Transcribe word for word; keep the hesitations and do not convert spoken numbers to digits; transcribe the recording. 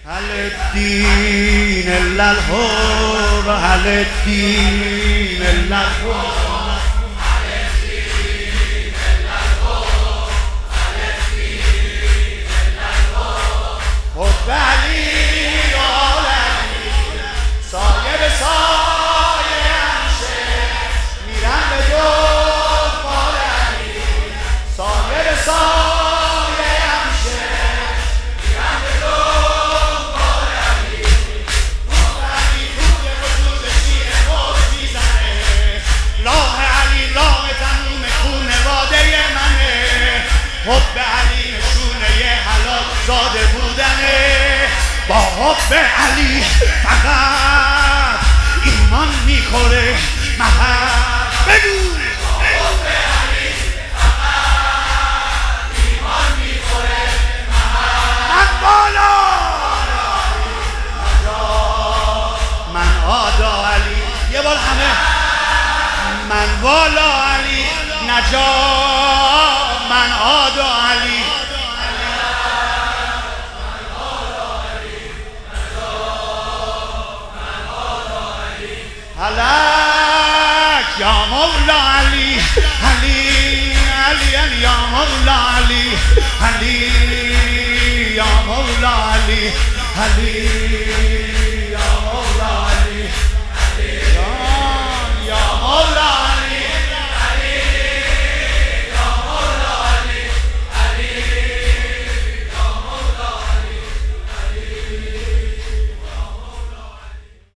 هل الدين إلا الحب هل الدين إلا الحب حب علی عالمی سایه به سایه همیشه میرم به دنبال علی سایه به سایه همیشه میرم به دنبال علی حب علی توی وجود شیر خود میزنه راه علی راه تموم خونواده منه حب علی نشونه حلال زاده بودنه با حب علی فقط ایمان میخوره محب بگو با حب علی فقط ایمان میخوره محب من بالا من آدا علی یه بار همه من والا علی نجا من آدا علی هلک یا مولا علی علی علی علی یا مولا علی علی یا مولا علی علی